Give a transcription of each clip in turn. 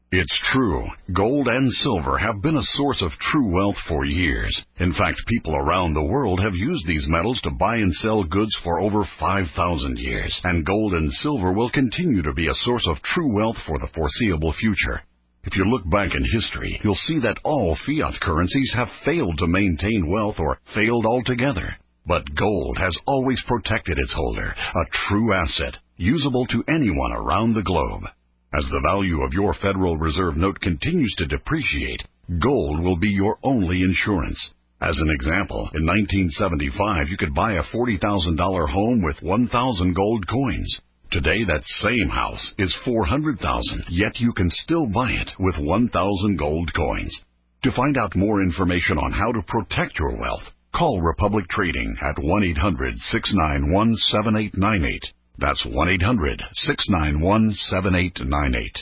It's true. Gold and silver have been a source of true wealth for years. In fact, people around the world have used these metals to buy and sell goods for over 5,000 years, and gold and silver will continue to be a source of true wealth for the foreseeable future. If you look back in history, you'll see that all fiat currencies have failed to maintain wealth or failed altogether. But gold has always protected its holder, a true asset, usable to anyone around the globe. As the value of your Federal Reserve note continues to depreciate, gold will be your only insurance. As an example, in 1975, you could buy a $40,000 home with 1,000 gold coins. Today, that same house is $400,000, yet you can still buy it with 1,000 gold coins. To find out more information on how to protect your wealth, call Republic Trading at 1-800-691-7898. That's 1-800-691-7898.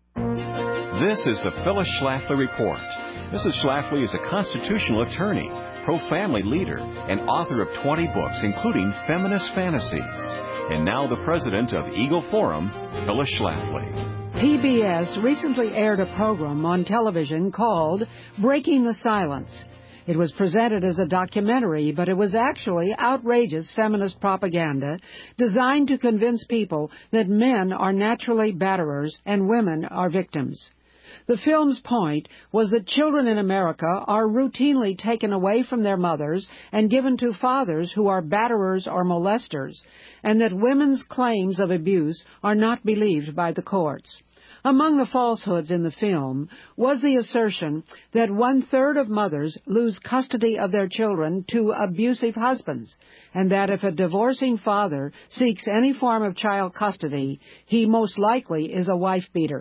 This is the Phyllis Schlafly Report. Mrs. Schlafly is a constitutional attorney, pro-family leader, and author of 20 books, including Feminist Fantasies. And now the president of Eagle Forum, Phyllis Schlafly. PBS recently aired a program on television called Breaking the Silence. It was presented as a documentary, but it was actually outrageous feminist propaganda designed to convince people that men are naturally batterers and women are victims. The film's point was that children in America are routinely taken away from their mothers and given to fathers who are batterers or molesters, and that women's claims of abuse are not believed by the courts. Among the falsehoods in the film was the assertion that 1/3 of mothers lose custody of their children to abusive husbands, and that if a divorcing father seeks any form of child custody, he most likely is a wife-beater.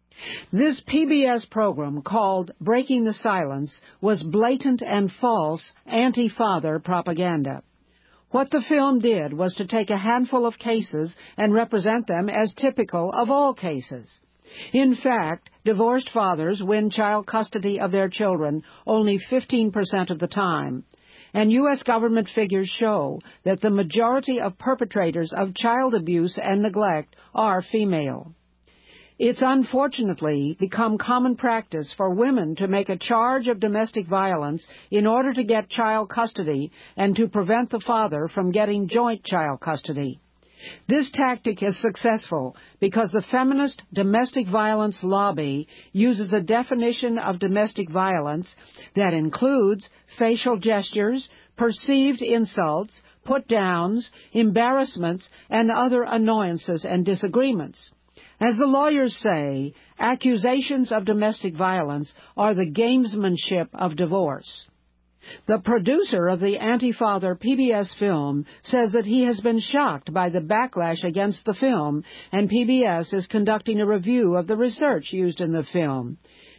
This PBS program, called Breaking the Silence, was blatant and false anti-father propaganda. What the film did was to take a handful of cases and represent them as typical of all cases. In fact, divorced fathers win child custody of their children only 15% of the time, and U.S. government figures show that the majority of perpetrators of child abuse and neglect are female. It's unfortunately become common practice for women to make a charge of domestic violence in order to get child custody and to prevent the father from getting joint child custody. This tactic is successful because the feminist domestic violence lobby uses a definition of domestic violence that includes facial gestures, perceived insults, put-downs, embarrassments, and other annoyances and disagreements. As the lawyers say, accusations of domestic violence are the gamesmanship of divorce. The producer of the anti-father PBS film says that he has been shocked by the backlash against the film, and PBS is conducting a review of the research used in the film.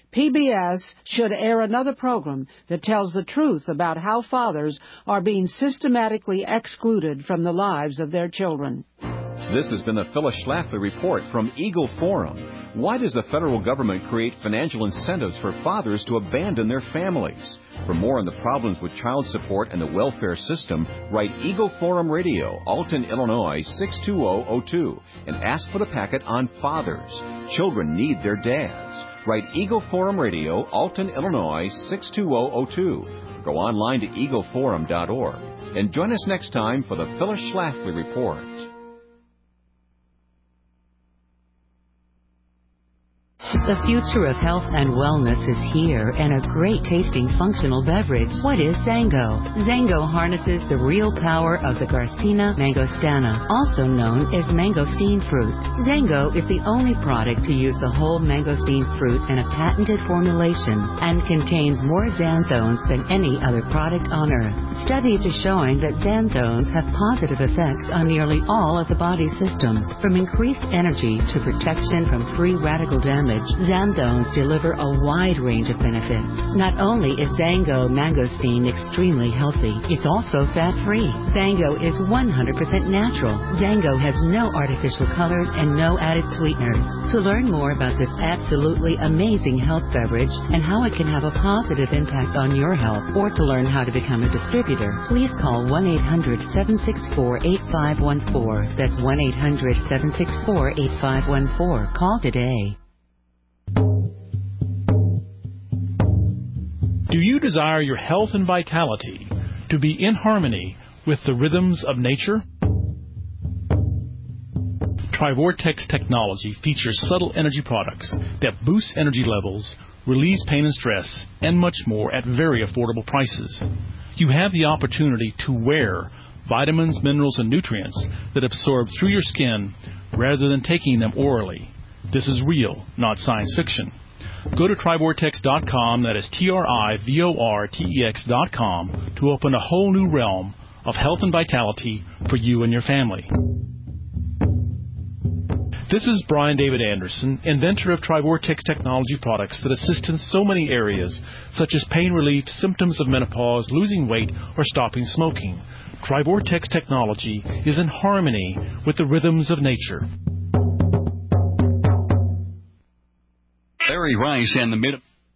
PBS should air another program that tells the truth about how fathers are being systematically excluded from the lives of their children. This has been the Phyllis Schlafly Report from Eagle Forum. Why does the federal government create financial incentives for fathers to abandon their families? For more on the problems with child support and the welfare system, write Eagle Forum Radio, Alton, Illinois 62002, and ask for the packet on fathers. Children need their dads. Write Eagle Forum Radio, Alton, Illinois 62002. Go online to eagleforum.org. And join us next time for the Phyllis Schlafly Report. The future of health and wellness is here, and a great tasting functional beverage. What is Zango? Zango harnesses the real power of the Garcinia mangostana, also known as mangosteen fruit. Zango is the only product to use the whole mangosteen fruit in a patented formulation and contains more xanthones than any other product on earth. Studies are showing that xanthones have positive effects on nearly all of the body's systems, from increased energy to protection from free radical damage. Xanthones deliver a wide range of benefits. Not only is Zango mangosteen extremely healthy, it's also fat-free. Zango is 100% natural. Zango has no artificial colors and no added sweeteners. To learn more about this absolutely amazing health beverage and how it can have a positive impact on your health, or to learn how to become a distributor, please call 1-800-764-8514. That's 1-800-764-8514. Call today. you desire your health and vitality to be in harmony with the rhythms of nature? Trivortex technology features subtle energy products that boost energy levels, relieves pain and stress, and much more at very affordable prices. You have the opportunity to wear vitamins, minerals, and nutrients that absorb through your skin rather than taking them orally. This is real, not science fiction. Go to Trivortex.com, that is TRIVORTEX.com, to open a whole new realm of health and vitality for you and your family. This is Brian David Anderson, inventor of Trivortex technology products that assist in so many areas, such as pain relief, symptoms of menopause, losing weight, or stopping smoking. Trivortex technology is in harmony with the rhythms of nature. Larry Rice and the Mid...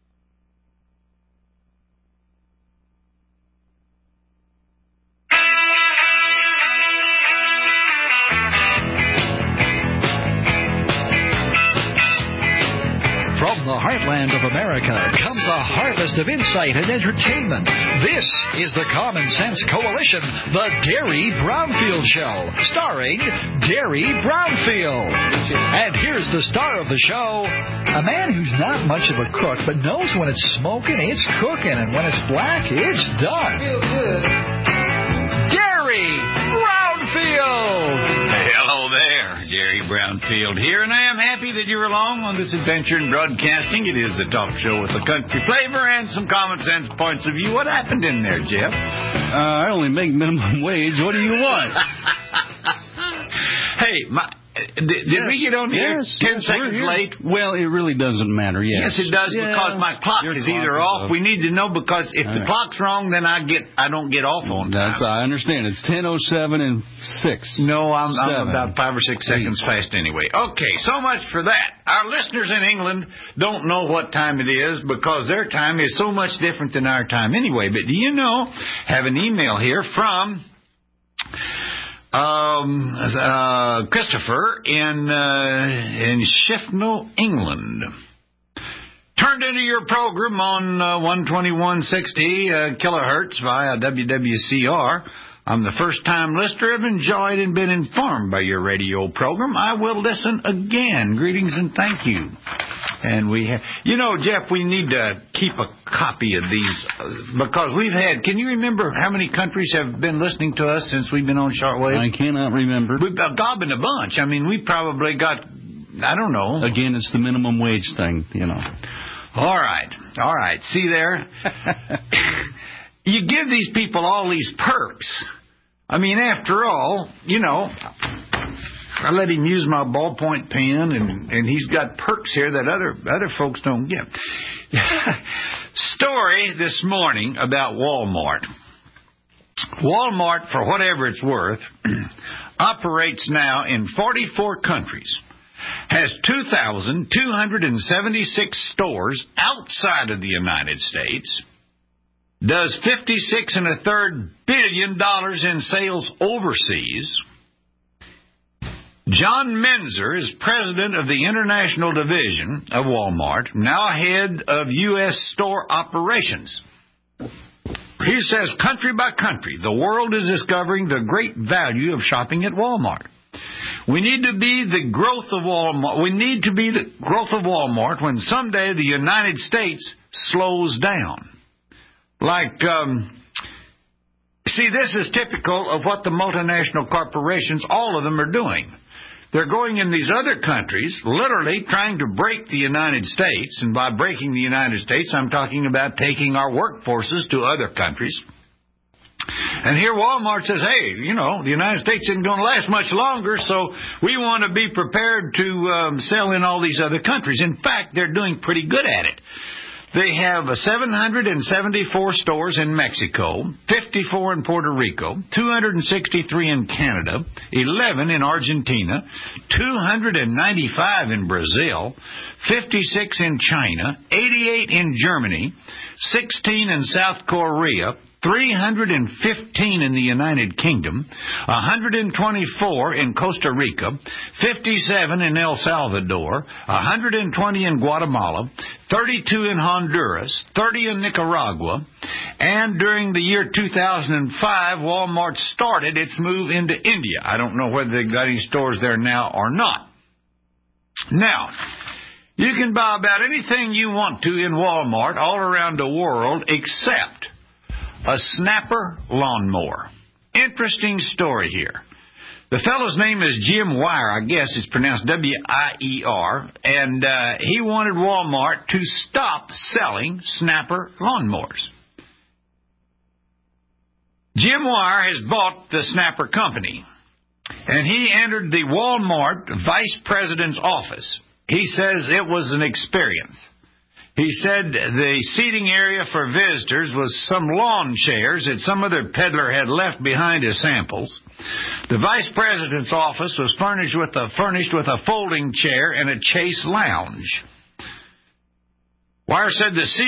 From the heartland of America comes a harvest of insight and entertainment. This is the Common Sense Coalition, the Gary Brownfield Show, starring Gary Brownfield. And here's the star of the show, a man who's not much of a cook, but knows when it's smoking, it's cooking, and when it's black, it's done. Feel good. Gary Brownfield! Hello there, Gary Brownfield here, and I am happy that you're along on this adventure in broadcasting. It is the talk show with a country flavor and some common sense points of view. What happened in there, Jeff? I only make minimum wage. What do you want? Hey, did we get on here 10 seconds late? Well, it really doesn't matter, yes. Yes, it does, because my clock is either off. We need to know, because if the clock's wrong, then I don't get off on time. I understand. It's 10:07 and 6. No, I'm about 5 or 6 seconds fast anyway. Okay, so much for that. Our listeners in England don't know what time it is, because their time is so much different than our time anyway. But do you know, have an email here from Christopher in Shifnal, England. Turned into your program on 12160 kilohertz via WWCR. I'm the first-time listener. I've enjoyed and been informed by your radio program. I will listen again. Greetings and thank you. And we have, Jeff, we need to keep a copy of these, because we've had, can you remember how many countries have been listening to us since we've been on shortwave? I cannot remember. We've got gobbing a bunch. I mean, we probably got, I don't know. Again, it's the minimum wage thing, All right. See there? You give these people all these perks. I mean, after all, I let him use my ballpoint pen, and he's got perks here that other folks don't get. Story this morning about Walmart. Walmart, for whatever it's worth, operates now in 44 countries, has 2,276 stores outside of the United States, does $56.33 billion in sales overseas. John Menzer is president of the international division of Walmart, now head of U.S. store operations. He says, country by country, the world is discovering the great value of shopping at Walmart. We need to be the growth of Walmart. We need to be the growth of Walmart when someday the United States slows down. See, this is typical of what the multinational corporations, all of them, are doing. They're going in these other countries, literally trying to break the United States. And by breaking the United States, I'm talking about taking our workforces to other countries. And here Walmart says, hey, the United States isn't going to last much longer, so we want to be prepared to sell in all these other countries. In fact, they're doing pretty good at it. They have 774 stores in Mexico, 54 in Puerto Rico, 263 in Canada, 11 in Argentina, 295 in Brazil, 56 in China, 88 in Germany, 16 in South Korea, 315 in the United Kingdom, 124 in Costa Rica, 57 in El Salvador, 120 in Guatemala, 32 in Honduras, 30 in Nicaragua, And during the year 2005, Walmart started its move into India. I don't know whether they've got any stores there now or not. Now, you can buy about anything you want to in Walmart all around the world except a Snapper lawnmower. Interesting story here. The fellow's name is Jim Wire. I guess it's pronounced W-I-E-R. And he wanted Walmart to stop selling Snapper lawnmowers. Jim Wire has bought the Snapper company, and he entered the Walmart vice president's office. He says it was an experience. He said the seating area for visitors was some lawn chairs that some other peddler had left behind as samples. The vice president's office was furnished with a folding chair and a chase lounge. Wire said he is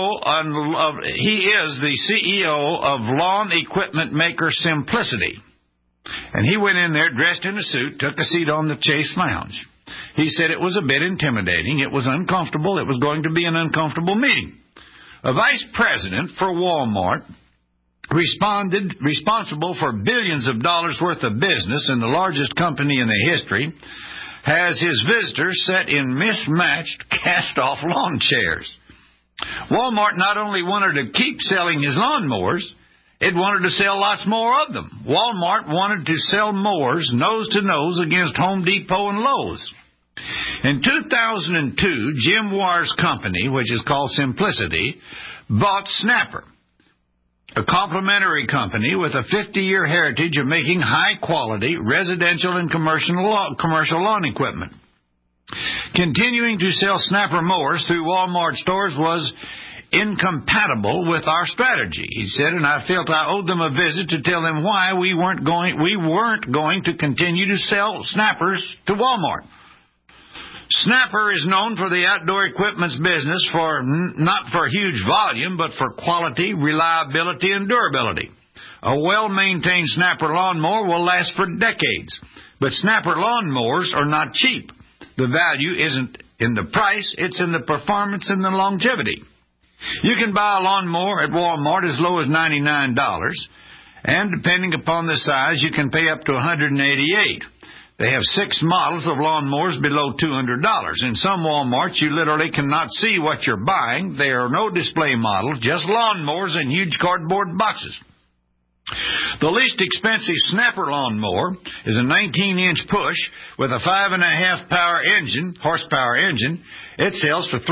the CEO of lawn equipment maker Simplicity. And he went in there dressed in a suit, took a seat on the chase lounge. He said it was a bit intimidating. It was uncomfortable. It was going to be an uncomfortable meeting. A vice president for Walmart, responsible for billions of dollars worth of business and the largest company in the history, has his visitors set in mismatched cast-off lawn chairs. Walmart not only wanted to keep selling his lawnmowers, it wanted to sell lots more of them. Walmart wanted to sell mowers nose-to-nose against Home Depot and Lowe's. In 2002, Jim Wire's company, which is called Simplicity, bought Snapper, a complementary company with a 50-year heritage of making high-quality residential and commercial lawn equipment. Continuing to sell Snapper mowers through Walmart stores was incompatible with our strategy, he said, and I felt I owed them a visit to tell them why we weren't going to continue to sell Snappers to Walmart. Snapper is known for the outdoor equipment's business not for huge volume, but for quality, reliability, and durability. A well-maintained Snapper lawnmower will last for decades, but Snapper lawnmowers are not cheap. The value isn't in the price, it's in the performance and the longevity. You can buy a lawnmower at Walmart as low as $99, and depending upon the size, you can pay up to $188. They have 6 models of lawnmowers below $200. In some Walmarts, you literally cannot see what you're buying. There are no display models, just lawnmowers in huge cardboard boxes. The least expensive Snapper lawnmower is a 19-inch push with a 5.5 horsepower engine. It sells for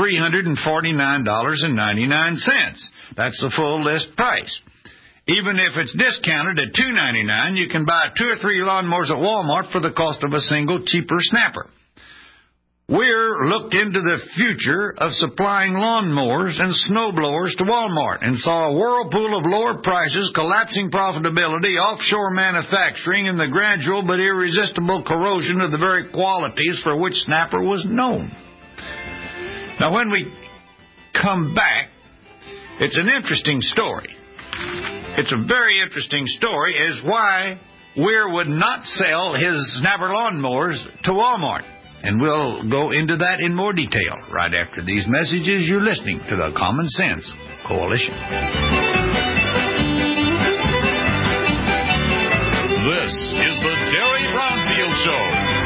$349.99. That's the full list price. Even if it's discounted at $299, you can buy 2 or 3 lawnmowers at Walmart for the cost of a single cheaper Snapper. We're looked into the future of supplying lawnmowers and snowblowers to Walmart and saw a whirlpool of lower prices, collapsing profitability, offshore manufacturing, and the gradual but irresistible corrosion of the very qualities for which Snapper was known. Now, when we come back, it's an interesting story. It's a very interesting story as why Weir would not sell his Snapper lawnmowers to Walmart. And we'll go into that in more detail right after these messages. You're listening to the Common Sense Coalition. This is the Derry Brownfield Show.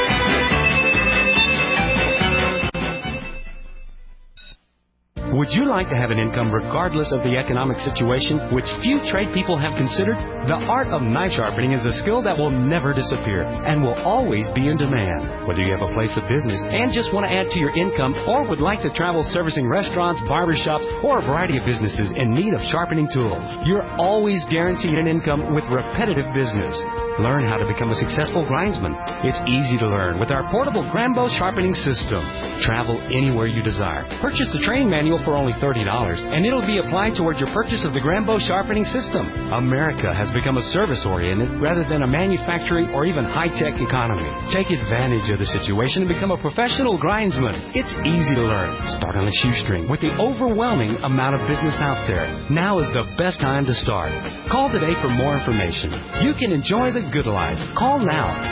Would you like to have an income regardless of the economic situation, which few trade people have considered? The art of knife sharpening is a skill that will never disappear and will always be in demand. Whether you have a place of business and just want to add to your income or would like to travel servicing restaurants, barbershops, or a variety of businesses in need of sharpening tools, you're always guaranteed an income with repetitive business. Learn how to become a successful grindsman. It's easy to learn with our portable Grambo sharpening system. Travel anywhere you desire. Purchase the training manual for only $30, and it'll be applied toward your purchase of the Grambo sharpening system. America has become a service-oriented rather than a manufacturing or even high-tech economy. Take advantage of the situation and become a professional grindsman. It's easy to learn. Start on a shoestring with the overwhelming amount of business out there. Now is the best time to start. Call today for more information. You can enjoy the good life. Call now,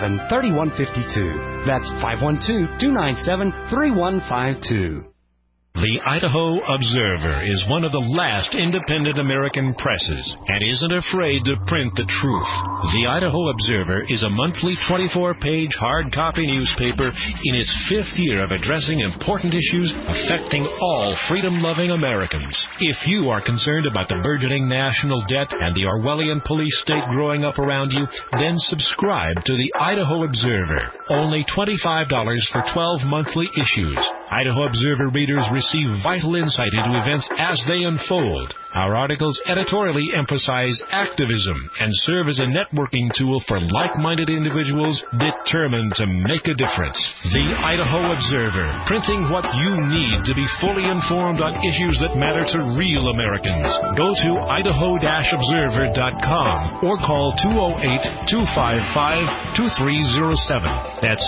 512-297-3152. That's 512-297-3152. The Idaho Observer is one of the last independent American presses and isn't afraid to print the truth. The Idaho Observer is a monthly 24-page hard copy newspaper in its 5th year of addressing important issues affecting all freedom-loving Americans. If you are concerned about the burgeoning national debt and the Orwellian police state growing up around you, then subscribe to the Idaho Observer. Only $25 for 12 monthly issues. Idaho Observer readers receive vital insight into events as they unfold. Our articles editorially emphasize activism and serve as a networking tool for like-minded individuals determined to make a difference. The Idaho Observer, printing what you need to be fully informed on issues that matter to real Americans. Go to idaho-observer.com or call 208-255-2307. That's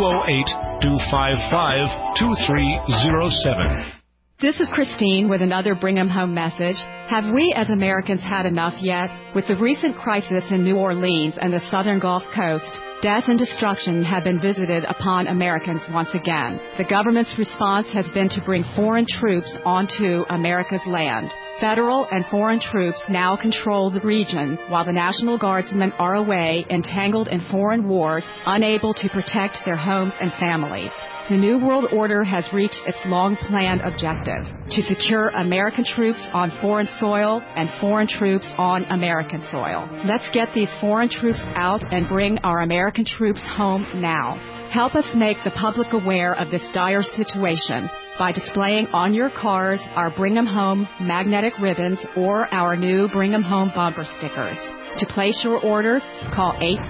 208-255-2307. This is Christine with another Bring 'em Home message. Have we as Americans had enough yet? With the recent crisis in New Orleans and the southern Gulf Coast, death and destruction have been visited upon Americans once again. The government's response has been to bring foreign troops onto America's land. Federal and foreign troops now control the region, while the National Guardsmen are away, entangled in foreign wars, unable to protect their homes and families. The New World Order has reached its long-planned objective, to secure American troops on foreign soil and foreign troops on American soil. Let's get these foreign troops out and bring our American troops home now. Help us make the public aware of this dire situation by displaying on your cars our Bring 'em Home magnetic ribbons or our new Bring 'em Home bumper stickers. To place your orders, call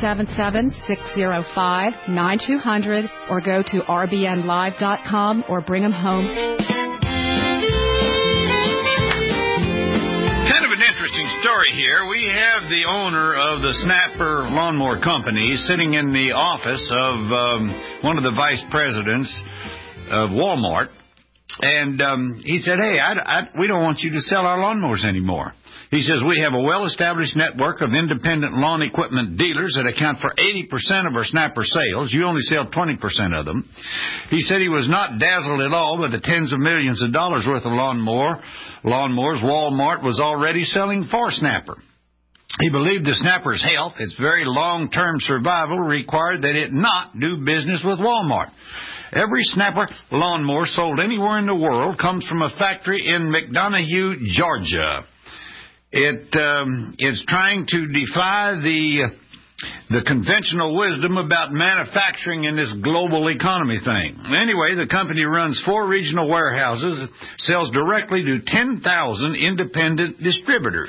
877-605-9200 or go to rbnlive.com or bring them home. Kind of an interesting story here. We have the owner of the Snapper Lawnmower Company sitting in the office of one of the vice presidents of Walmart. And he said, hey, we don't want you to sell our lawnmowers anymore. He says, we have a well-established network of independent lawn equipment dealers that account for 80% of our Snapper sales. You only sell 20% of them. He said he was not dazzled at all by the tens of millions of dollars worth of lawnmowers Walmart was already selling for Snapper. He believed the Snapper's health, its very long-term survival, required that it not do business with Walmart. Every Snapper lawnmower sold anywhere in the world comes from a factory in McDonough, Georgia. It's trying to defy the conventional wisdom about manufacturing in this global economy thing. Anyway, the company runs 4 regional warehouses, sells directly to 10,000 independent distributors.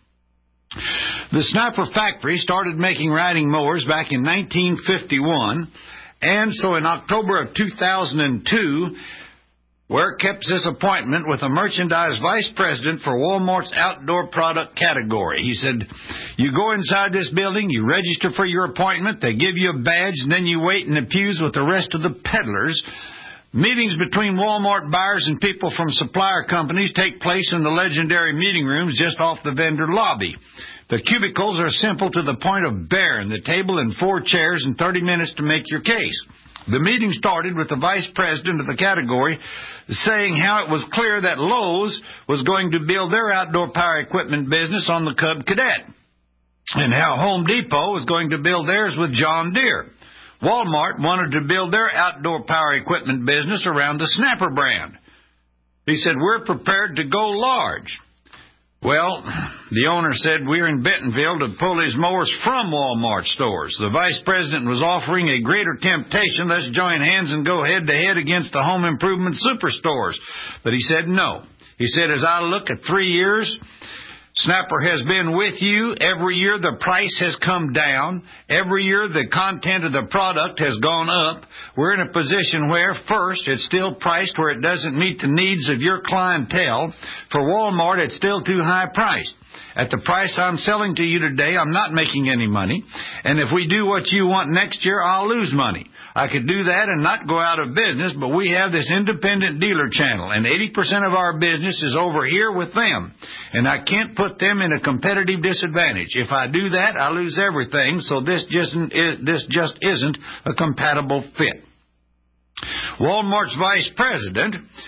The Snapper factory started making riding mowers back in 1951, and so in October of 2002, Ware kept his appointment with a merchandise vice president for Walmart's outdoor product category. He said, you go inside this building, you register for your appointment, they give you a badge, and then you wait in the pews with the rest of the peddlers. Meetings between Walmart buyers and people from supplier companies take place in the legendary meeting rooms just off the vendor lobby. The cubicles are simple to the point of bare, and the table and 4 chairs and 30 minutes to make your case. The meeting started with the vice president of the category saying how it was clear that Lowe's was going to build their outdoor power equipment business on the Cub Cadet, and how Home Depot was going to build theirs with John Deere. Walmart wanted to build their outdoor power equipment business around the Snapper brand. He said, we're prepared to go large. Well, the owner said, we're in Bentonville to pull these mowers from Walmart stores. The vice president was offering a greater temptation. Let's join hands and go head-to-head against the home improvement superstores. But he said no. He said, as I look at 3 years, Snapper has been with you. Every year the price has come down. Every year the content of the product has gone up. We're in a position where, first, it's still priced where it doesn't meet the needs of your clientele. For Walmart, it's still too high priced. At the price I'm selling to you today, I'm not making any money. And if we do what you want next year, I'll lose money. I could do that and not go out of business, but we have this independent dealer channel, and 80% of our business is over here with them, and I can't put them in a competitive disadvantage. If I do that, I lose everything, so this just isn't a compatible fit. Walmart's vice president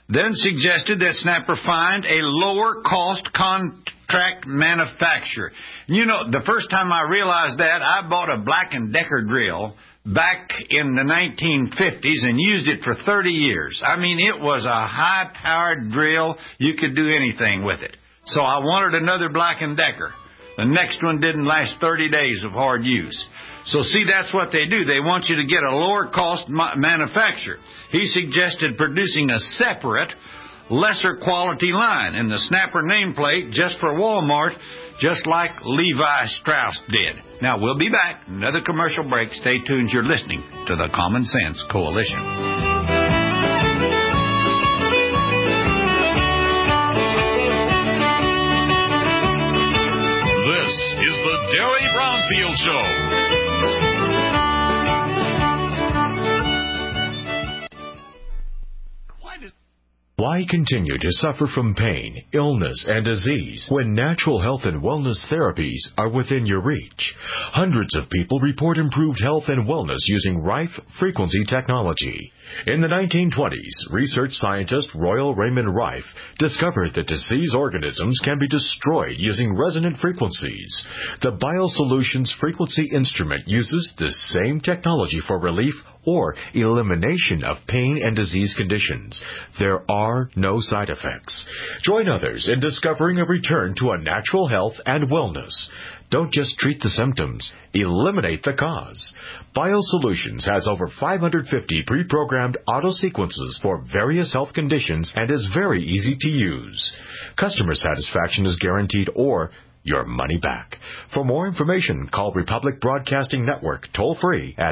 then suggested that Snapper find a lower-cost contract manufacturer. You know, the first time I realized that, I bought a Black & Decker drill back in the 1950s and used it for 30 years. I mean, it was a high-powered drill. You could do anything with it. So I wanted another Black & Decker. The next one didn't last 30 days of hard use. So see, that's what they do. They want you to get a lower-cost manufacturer. He suggested producing a separate, lesser-quality line in the Snapper nameplate just for Walmart, just like Levi Strauss did. Now, we'll be back. Another commercial break. Stay tuned. You're listening to the Common Sense Coalition. This is the Derry Brownfield Show. Why continue to suffer from pain, illness, and disease when natural health and wellness therapies are within your reach? Hundreds of people report improved health and wellness using Rife frequency technology. In the 1920s, research scientist Royal Raymond Rife discovered that diseased organisms can be destroyed using resonant frequencies. The BioSolutions frequency instrument uses the same technology for relief or elimination of pain and disease conditions. There are no side effects. Join others in discovering a return to a natural health and wellness. Don't just treat the symptoms. Eliminate the cause. BioSolutions has over 550 pre-programmed auto-sequences for various health conditions and is very easy to use. Customer satisfaction is guaranteed or your money back. For more information, call Republic Broadcasting Network toll-free at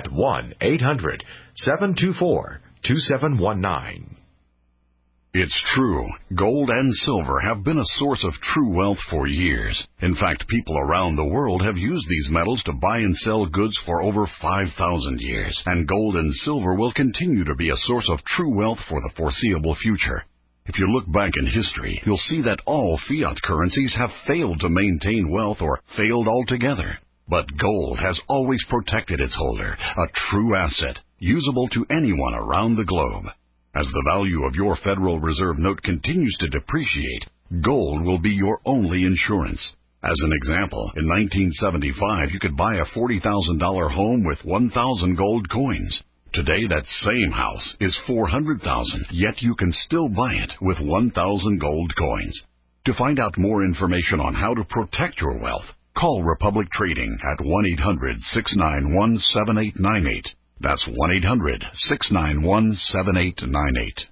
1-800-724-2719. It's true. Gold and silver have been a source of true wealth for years. In fact, people around the world have used these metals to buy and sell goods for over 5,000 years. And gold and silver will continue to be a source of true wealth for the foreseeable future. If you look back in history, you'll see that all fiat currencies have failed to maintain wealth or failed altogether. But gold has always protected its holder, a true asset, usable to anyone around the globe. As the value of your Federal Reserve note continues to depreciate, gold will be your only insurance. As an example, in 1975, you could buy a $40,000 home with 1,000 gold coins. Today, that same house is $400,000, yet you can still buy it with 1,000 gold coins. To find out more information on how to protect your wealth, call Republic Trading at 1-800-691-7898. That's 1-800-691-7898.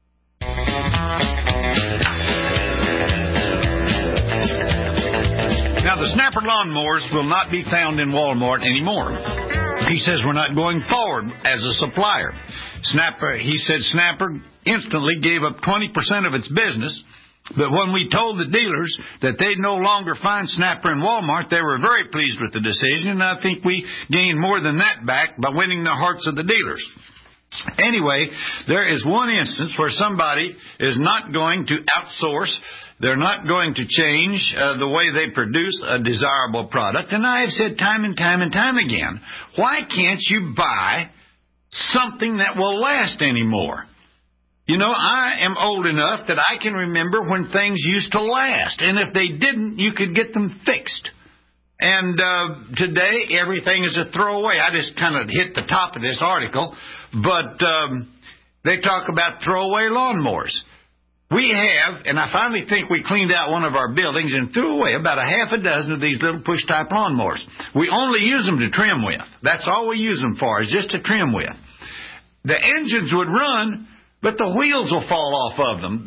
Now, the Snapper lawnmowers will not be found in Walmart anymore. He says we're not going forward as a supplier. He said Snapper instantly gave up 20% of its business. But when we told the dealers that they'd no longer find Snapper in Walmart, they were very pleased with the decision, and I think we gained more than that back by winning the hearts of the dealers. Anyway, there is one instance where somebody is not going to outsource. They're not going to change the way they produce a desirable product. And I have said time and time and time again, why can't you buy something that will last anymore? You know, I am old enough that I can remember when things used to last. And if they didn't, you could get them fixed. And today, everything is a throwaway. I just kind of hit the top of this article. But they talk about throwaway lawnmowers. We have, and I finally think we cleaned out one of our buildings and threw away about a half a dozen of these little push-type lawnmowers. We only use them to trim with. That's all we use them for, is just to trim with. The engines would run, but the wheels will fall off of them.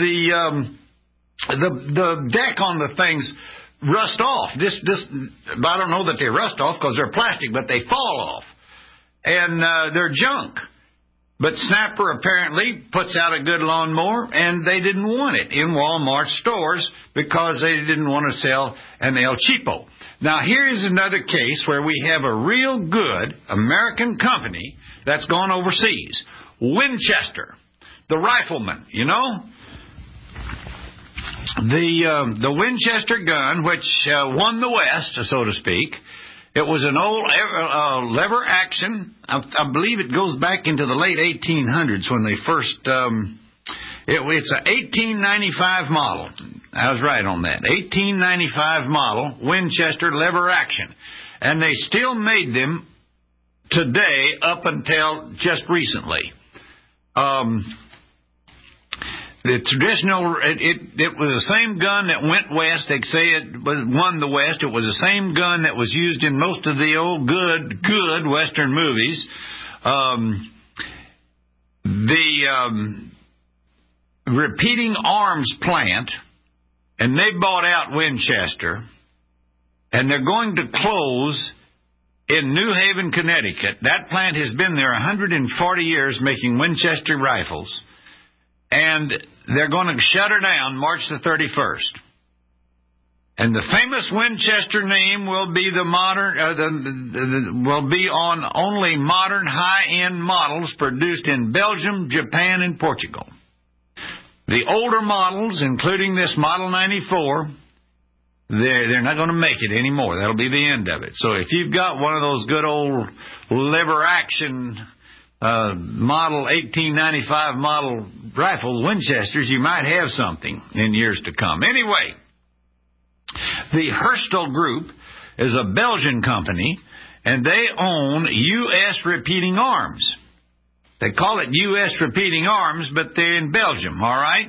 The deck on the things rust off. I don't know that they rust off because they're plastic, but they fall off. And they're junk. But Snapper apparently puts out a good lawnmower, and they didn't want it in Walmart stores because they didn't want to sell an El Cheapo. Now, here's another case where we have a real good American company that's gone overseas. Winchester, the rifleman, you know. The Winchester gun, which won the West, so to speak. It was an old lever action. I believe it goes back into the late 1800s when they first It's a 1895 model. I was right on that. 1895 model Winchester lever action. And they still made them today up until just recently. The traditional, it was the same gun that went west. They say it won the West. It was the same gun that was used in most of the old good Western movies. The Repeating Arms plant, and they bought out Winchester, and they're going to close in New Haven, Connecticut. That plant has been there 140 years making Winchester rifles, and they're going to shut her down March the 31st. And the famous Winchester name will be the modern, will be on only modern high-end models produced in Belgium, Japan, and Portugal. The older models, including this Model 94, they're not going to make it anymore. That'll be the end of it. So if you've got one of those good old lever action model 1895 model rifle Winchesters, you might have something in years to come. Anyway, the Herstal Group is a Belgian company, and they own U.S. Repeating Arms. They call it U.S. Repeating Arms, but they're in Belgium, all right?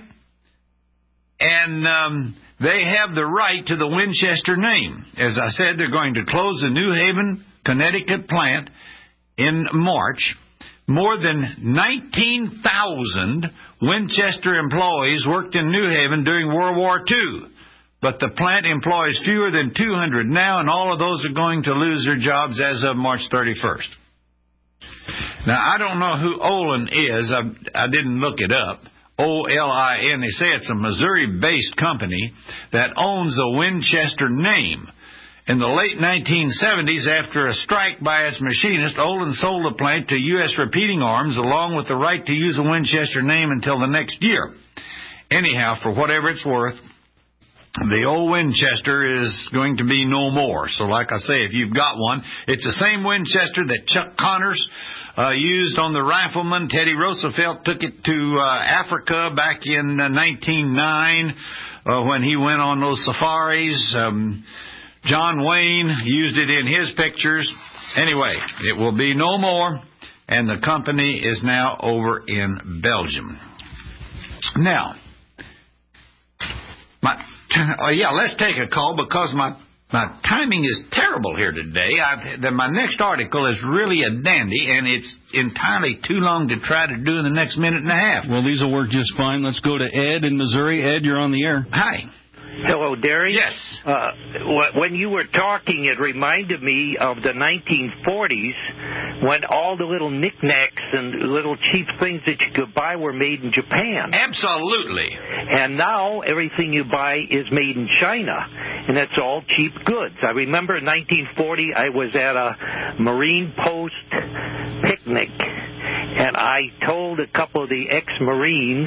And they have the right to the Winchester name. As I said, they're going to close the New Haven, Connecticut plant in March. More than 19,000 Winchester employees worked in New Haven during World War II. But the plant employs fewer than 200 now, and all of those are going to lose their jobs as of March 31st. Now, I don't know who Olin is. I didn't look it up. O-L-I-N. They say it's a Missouri-based company that owns the Winchester name. In the late 1970s, after a strike by its machinist, Olin sold the plant to U.S. Repeating Arms along with the right to use the Winchester name until the next year. Anyhow, for whatever it's worth, the old Winchester is going to be no more. So like I say, if you've got one, it's the same Winchester that Chuck Connors used on the Rifleman. Teddy Roosevelt took it to Africa back in 1909 when he went on those safaris. John Wayne used it in his pictures. Anyway, it will be no more, and the company is now over in Belgium. Now, let's take a call because my timing is terrible here today. My next article is really a dandy, and it's entirely too long to try to do in the next minute and a half. Well, these will work just fine. Let's go to Ed in Missouri. Ed, you're on the air. Hi. Hello, Derry. Yes. When you were talking, it reminded me of the 1940s when all the little knickknacks and little cheap things that you could buy were made in Japan. Absolutely. And now everything you buy is made in China, and it's all cheap goods. I remember in 1940 I was at a Marine Post picnic, and I told a couple of the ex-Marines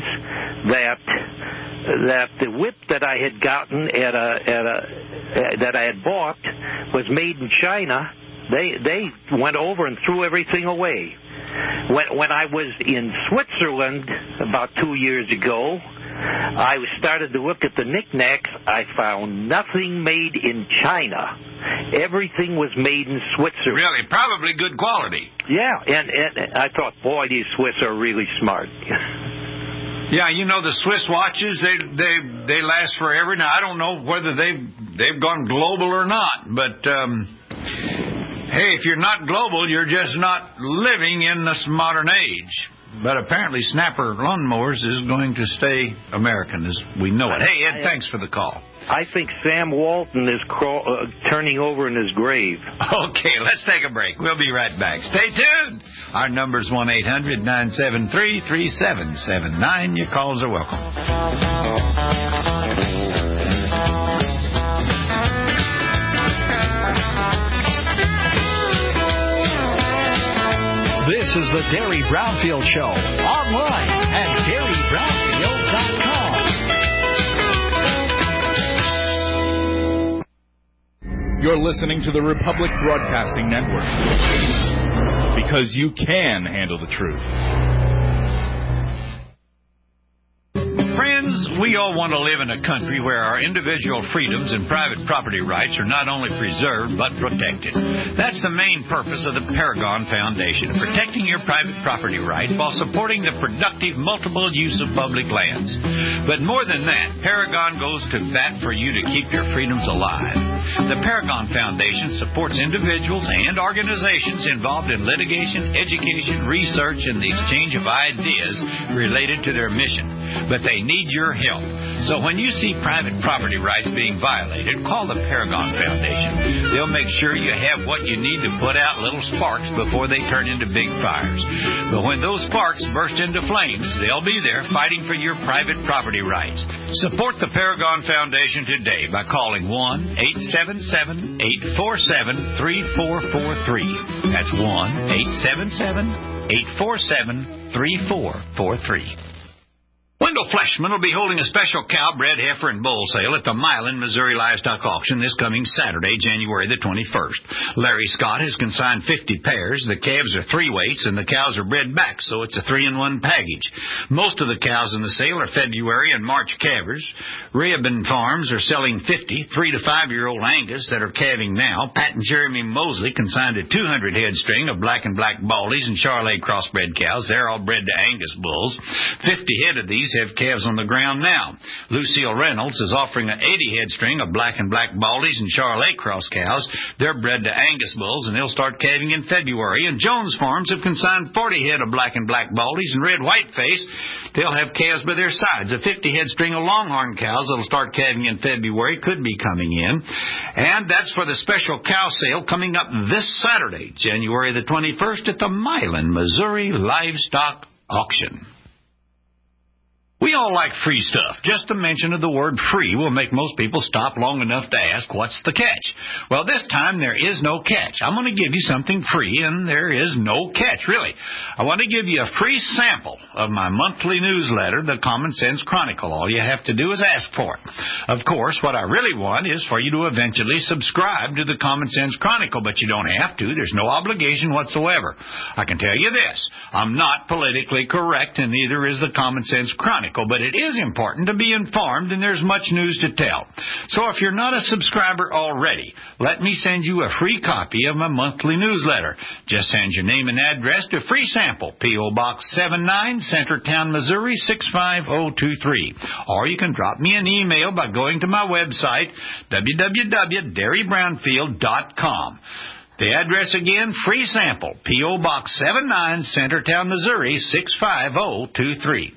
that the whip that I had gotten that I had bought was made in China. They went over and threw everything away. When I was in Switzerland about 2 years ago, I started to look at the knickknacks. I found nothing made in China. Everything was made in Switzerland. Really? Probably good quality. Yeah, and I thought, boy, these Swiss are really smart. Yeah, you know, the Swiss watches, they last forever. Now, I don't know whether they've gone global or not, but hey, if you're not global, you're just not living in this modern age. But apparently Snapper Lawnmowers is going to stay American as we know it. Hey, Ed, thanks for the call. I think Sam Walton is turning over in his grave. Okay, let's take a break. We'll be right back. Stay tuned. Our number's 1-800-973-3779. Your calls are welcome. This is the Derry Brownfield Show, online at DerryBrownfield.com. You're listening to the Republic Broadcasting Network, because you can handle the truth. Friends, we all want to live in a country where our individual freedoms and private property rights are not only preserved but protected. That's the main purpose of the Paragon Foundation, protecting your private property rights while supporting the productive multiple use of public lands. But more than that, Paragon goes to bat for you to keep your freedoms alive. The Paragon Foundation supports individuals and organizations involved in litigation, education, research, and the exchange of ideas related to their mission. But they need your help. So when you see private property rights being violated, call the Paragon Foundation. They'll make sure you have what you need to put out little sparks before they turn into big fires. But when those sparks burst into flames, they'll be there fighting for your private property rights. Support the Paragon Foundation today by calling 1-877-847-3443. That's 1-877-847-3443. Wendell Fleshman will be holding a special cow, bred, heifer, and bull sale at the Milan, Missouri Livestock Auction this coming Saturday, January the 21st. Larry Scott has consigned 50 pairs. The calves are 3 weights, and the cows are bred back, so it's a 3-in-1 package. Most of the cows in the sale are February and March calvers. Rehoboam Farms are selling 50 3- to 5-year-old Angus that are calving now. Pat and Jeremy Mosley consigned a 200-head string of black and black Baldies and Charolais crossbred cows. They're all bred to Angus bulls. 50 head of these have calves on the ground now. Lucille Reynolds is offering an 80-head string of black and black Baldies and Charolais cross cows. They're bred to Angus bulls, and they'll start calving in February. And Jones Farms have consigned 40 head of black and black Baldies and red whiteface. They'll have calves by their sides. A 50-head string of longhorn cows that'll start calving in February could be coming in. And that's for the special cow sale coming up this Saturday, January the 21st at the Milan, Missouri Livestock Auction. We all like free stuff. Just the mention of the word free will make most people stop long enough to ask, what's the catch? Well, this time there is no catch. I'm going to give you something free, and there is no catch, really. I want to give you a free sample of my monthly newsletter, The Common Sense Chronicle. All you have to do is ask for it. Of course, what I really want is for you to eventually subscribe to The Common Sense Chronicle, but you don't have to. There's no obligation whatsoever. I can tell you this. I'm not politically correct, and neither is The Common Sense Chronicle. But it is important to be informed, and there's much news to tell. So if you're not a subscriber already, let me send you a free copy of my monthly newsletter. Just send your name and address to Free Sample, P.O. Box 79, Centertown, Missouri 65023. Or you can drop me an email by going to my website, www.DerryBrownfield.com. The address again, Free Sample, P.O. Box 79, Centertown, Missouri 65023.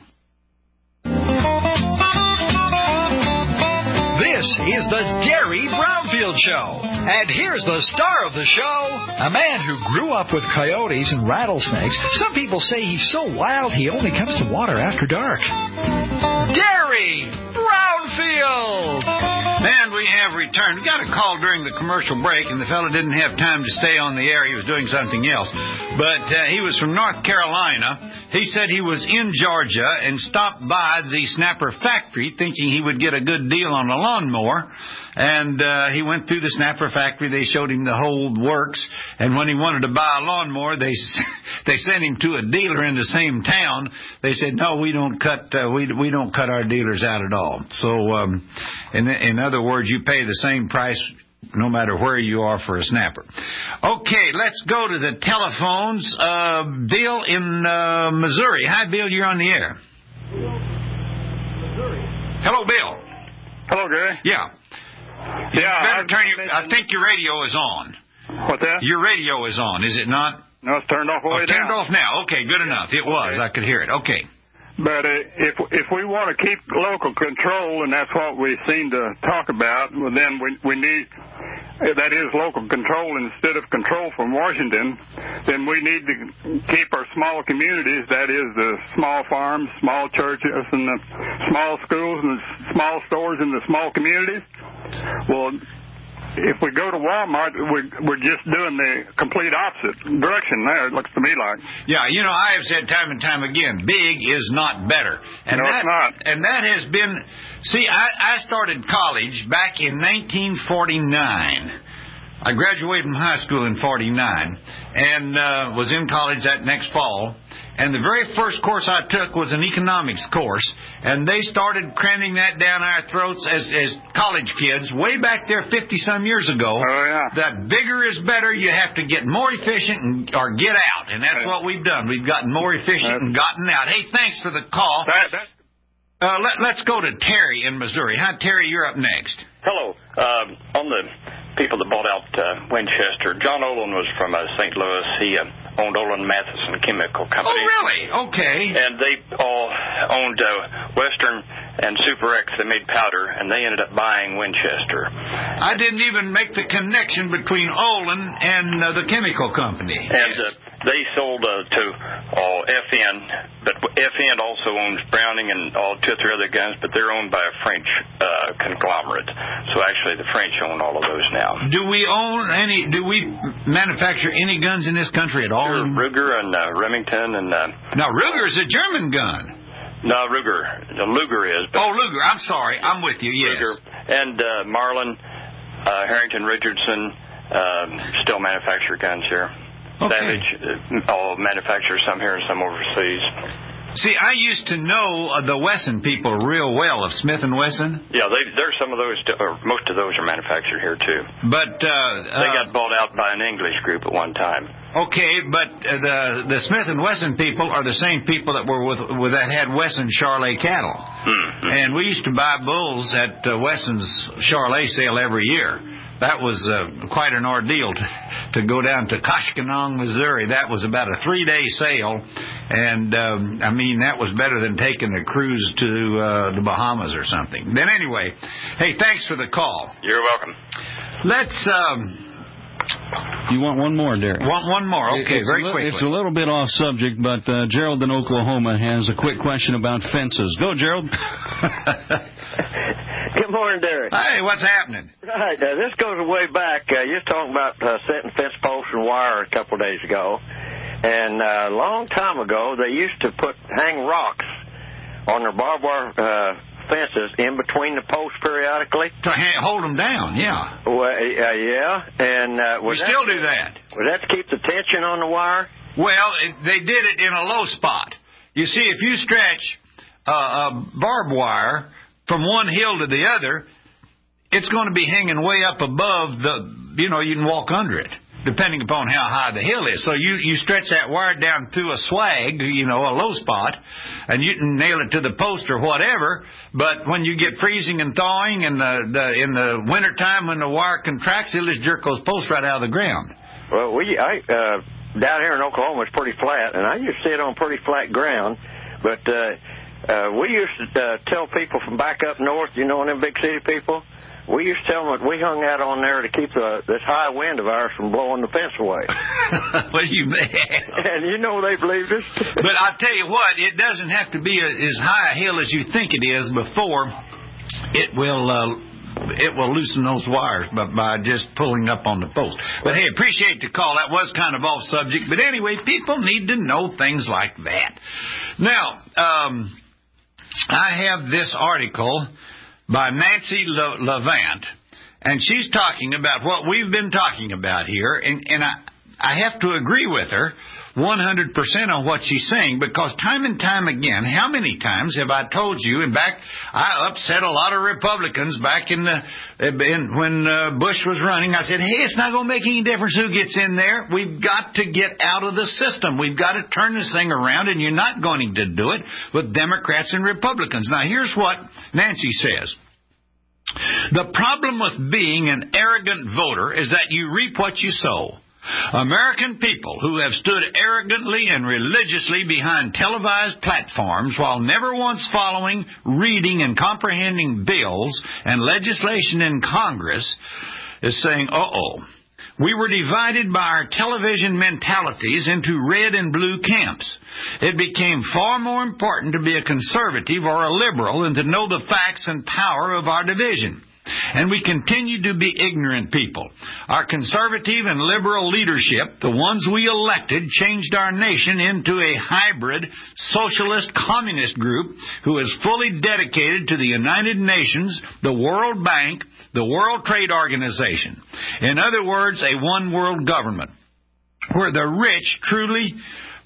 This is the Derry Brownfield Show. And here's the star of the show, a man who grew up with coyotes and rattlesnakes. Some people say he's so wild he only comes to water after dark. Derry Brownfield! And we have returned. We got a call during the commercial break, and the fellow didn't have time to stay on the air. He was doing something else. But he was from North Carolina. He said he was in Georgia and stopped by the Snapper factory thinking he would get a good deal on a lawnmower. And he went through the Snapper factory. They showed him the whole works. And when he wanted to buy a lawnmower, they sent him to a dealer in the same town. They said, no, we don't cut our dealers out at all. So, in other words, you pay the same price no matter where you are for a Snapper. Okay, let's go to the telephones. Bill in Missouri. Hi, Bill. You're on the air. Hello, Bill. Hello, Gary. Yeah. Yeah. I think your radio is on. What's that? Your radio is on, is it not? No, it's turned off way down. Turned off now. Okay, good enough. It was. Okay. I could hear it. Okay. But if we want to keep local control, and that's what we seem to talk about, well, then we need, that is local control instead of control from Washington, then we need to keep our small communities, that is the small farms, small churches, and the small schools, and the small stores in the small communities. Well, if we go to Walmart, we're just doing the complete opposite direction there, it looks to me like. Yeah, you know, I have said time and time again, big is not better. And no, it's not. And that has been, see, I started college back in 1949. I graduated from high school in 49 and was in college that next fall. And the very first course I took was an economics course, and they started cramming that down our throats as college kids way back there 50-some years ago. Oh, yeah. That bigger is better. You have to get more efficient or get out, and that's what we've done. We've gotten more efficient and gotten out. Hey, thanks for the call. Let's go to Terry in Missouri. Hi, Terry, you're up next. Hello. On the people that bought out Winchester, John Olin was from St. Louis. He owned Olin Matheson Chemical Company. Oh, really? Okay. And they all owned Western and Super X. They made powder, and they ended up buying Winchester. I didn't even make the connection between Olin and the chemical company. And they sold to FN, but FN also owns Browning and 2 or 3 other guns, but they're owned by a French conglomerate. So actually the French own all of those now. Do we manufacture any guns in this country at all? Sure, Ruger and Remington and... Now, Ruger's a German gun. No, Luger is. But Luger. I'm sorry. I'm with you, yes. Ruger. And Marlin, Harrington Richardson still manufacture guns here. Okay. Savage all manufacture some here and some overseas. See, I used to know the Wesson people real well, of Smith & Wesson. Yeah, there's some of those, or most of those are manufactured here, too. But they got bought out by an English group at one time. Okay, but the Smith & Wesson people are the same people that were that had Wesson Charolais cattle. Mm-hmm. And we used to buy bulls at Wesson's Charolais sale every year. That was quite an ordeal to go down to Koshkonong, Missouri. That was about a 3-day sale, and that was better than taking a cruise to the Bahamas or something. Then anyway, hey, thanks for the call. You're welcome. Let's... You want one more, Derek? Want one more? Okay, very quickly. It's a little bit off subject, but Gerald in Oklahoma has a quick question about fences. Go, Gerald. Good morning, Derek. Hey, what's happening? Right, this goes way back. You were talking about setting fence posts and wire a couple of days ago. And a long time ago, they used to hang rocks on their barbed wire fences in between the posts periodically. To hold them down, yeah. Well, yeah. And we still do that. Was that to keep the tension on the wire? Well, they did it in a low spot. You see, if you stretch a barbed wire from one hill to the other, it's going to be hanging way up above you can walk under it, depending upon how high the hill is. So you stretch that wire down through a swag, a low spot, and you can nail it to the post or whatever. But when you get freezing and thawing in the wintertime when the wire contracts, it'll just jerk those posts right out of the ground. Well, down here in Oklahoma, it's pretty flat, and I used to sit on pretty flat ground, but we used to tell people from back up north, them big city people, we used to tell them that we hung out on there to keep this high wind of ours from blowing the fence away. What do you mean? And they believed us. But I'll tell you what, it doesn't have to be as high a hill as you think it is before it will loosen those wires by just pulling up on the post. But hey, appreciate the call. That was kind of off subject. But anyway, people need to know things like that. Now, I have this article by Nancy Levant, and she's talking about what we've been talking about here, and I have to agree with her 100% on what she's saying, because time and time again, how many times have I told you, I upset a lot of Republicans back when Bush was running. I said, hey, it's not going to make any difference who gets in there. We've got to get out of the system. We've got to turn this thing around, and you're not going to do it with Democrats and Republicans. Now, here's what Nancy says. The problem with being an arrogant voter is that you reap what you sow. American people who have stood arrogantly and religiously behind televised platforms while never once following, reading, and comprehending bills and legislation in Congress is saying, uh-oh. We were divided by our television mentalities into red and blue camps. It became far more important to be a conservative or a liberal than to know the facts and power of our division. And we continue to be ignorant people. Our conservative and liberal leadership, the ones we elected, changed our nation into a hybrid socialist communist group who is fully dedicated to the United Nations, the World Bank, the World Trade Organization. In other words, a one-world government where the rich truly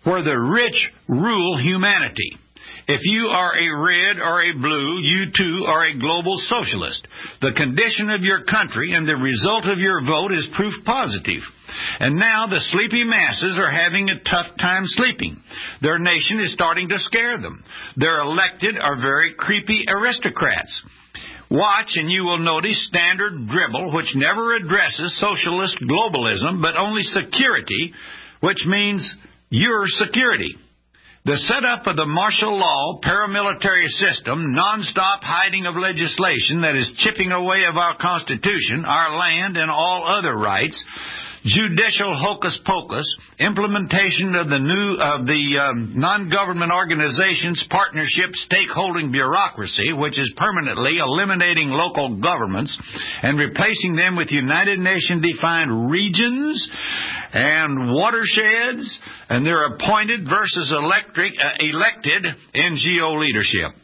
where the rich rule humanity. If you are a red or a blue, you too are a global socialist. The condition of your country and the result of your vote is proof positive. And now the sleepy masses are having a tough time sleeping. Their nation is starting to scare them. Their elected are very creepy aristocrats. Watch and you will notice standard dribble which never addresses socialist globalism, but only security, which means your security. The setup of the martial law paramilitary system, non-stop hiding of legislation that is chipping away of our Constitution, our land, and all other rights, judicial hocus pocus, implementation of the non-government organizations, partnerships, stakeholding bureaucracy, which is permanently eliminating local governments and replacing them with United Nations defined regions and watersheds, and their appointed versus elected NGO leadership.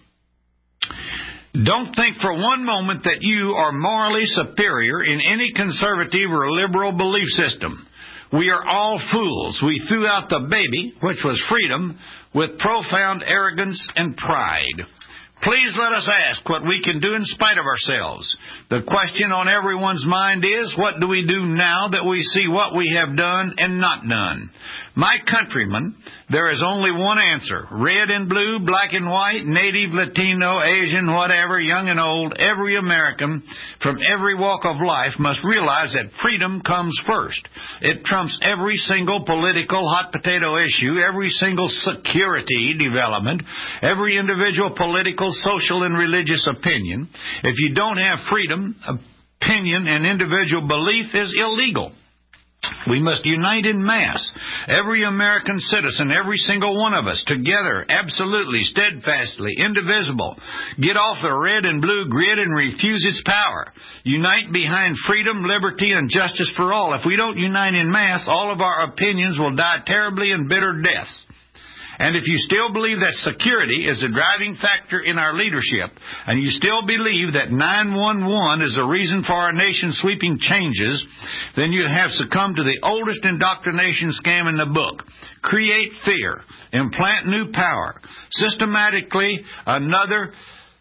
Don't think for one moment that you are morally superior in any conservative or liberal belief system. We are all fools. We threw out the baby, which was freedom, with profound arrogance and pride. Please let us ask what we can do in spite of ourselves. The question on everyone's mind is, what do we do now that we see what we have done and not done? My countrymen, there is only one answer. Red and blue, black and white, native, Latino, Asian, whatever, young and old, every American from every walk of life must realize that freedom comes first. It trumps every single political hot potato issue, every single security development, every individual political, social, and religious opinion. If you don't have freedom, opinion, and individual belief is illegal. We must unite in mass. Every American citizen, every single one of us, together, absolutely, steadfastly, indivisible. Get off the red and blue grid and refuse its power. Unite behind freedom, liberty, and justice for all. If we don't unite in mass, all of our opinions will die terribly and bitter deaths. And if you still believe that security is a driving factor in our leadership, and you still believe that 911 is the reason for our nation's sweeping changes, then you have succumbed to the oldest indoctrination scam in the book. Create fear. Implant new power. Systematically, another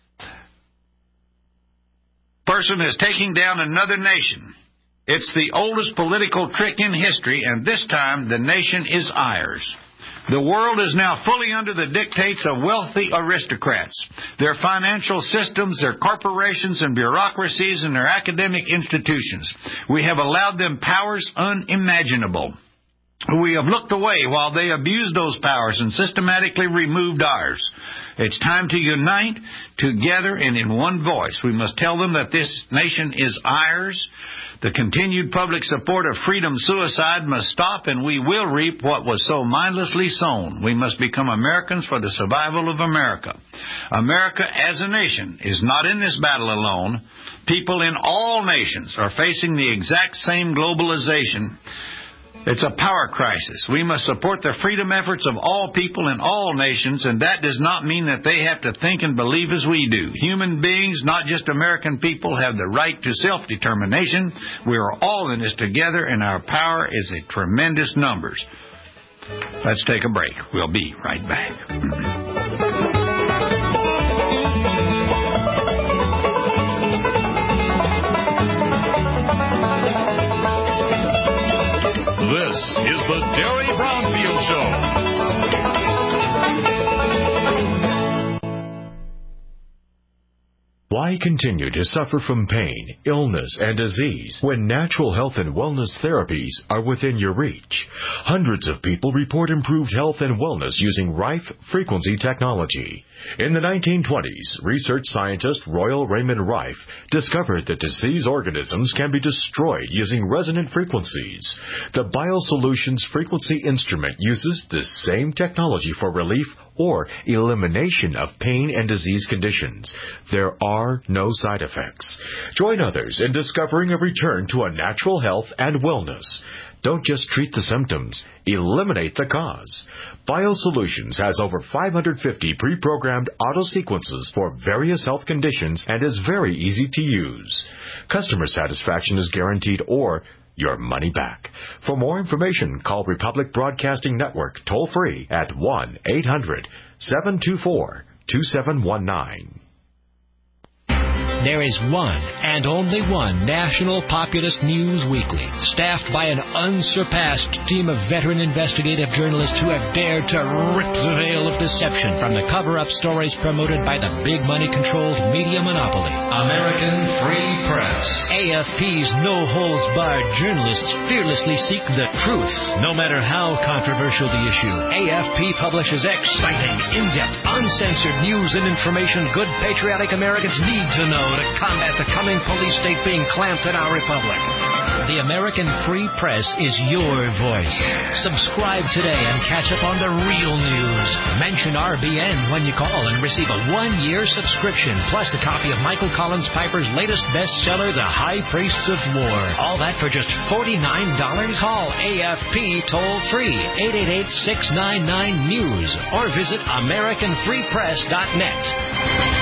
person is taking down another nation. It's the oldest political trick in history, and this time the nation is ours. The world is now fully under the dictates of wealthy aristocrats. Their financial systems, their corporations and bureaucracies, and their academic institutions. We have allowed them powers unimaginable. We have looked away while they abused those powers and systematically removed ours. It's time to unite together and in one voice. We must tell them that this nation is ours. The continued public support of freedom suicide must stop, and we will reap what was so mindlessly sown. We must become Americans for the survival of America. America as a nation is not in this battle alone. People in all nations are facing the exact same globalization. It's a power crisis. We must support the freedom efforts of all people in all nations, and that does not mean that they have to think and believe as we do. Human beings, not just American people, have the right to self-determination. We are all in this together, and our power is in tremendous numbers. Let's take a break. We'll be right back. This is the Derry Brownfield Show. Why continue to suffer from pain, illness, and disease when natural health and wellness therapies are within your reach? Hundreds of people report improved health and wellness using Rife frequency technology. In the 1920s, research scientist Royal Raymond Rife discovered that diseased organisms can be destroyed using resonant frequencies. The BioSolutions frequency instrument uses this same technology for relief or elimination of pain and disease conditions. There are no side effects. Join others in discovering a return to a natural health and wellness. Don't just treat the symptoms, eliminate the cause. BioSolutions has over 550 pre-programmed auto-sequences for various health conditions and is very easy to use. Customer satisfaction is guaranteed, or your money back. For more information, call Republic Broadcasting Network toll-free at 1-800-724-2719. There is one and only one national populist news weekly, staffed by an unsurpassed team of veteran investigative journalists who have dared to rip the veil of deception from the cover-up stories promoted by the big money-controlled media monopoly. American Free Press. AFP's no-holds-barred journalists fearlessly seek the truth, no matter how controversial the issue. AFP publishes exciting, in-depth, uncensored news and information good patriotic Americans need to know to combat the coming police state being clamped in our republic. The American Free Press is your voice. Subscribe today and catch up on the real news. Mention RBN when you call and receive a 1-year subscription, plus a copy of Michael Collins Piper's latest bestseller, The High Priests of War. All that for just $49? Call AFP toll-free, 888-699-NEWS, or visit AmericanFreePress.net.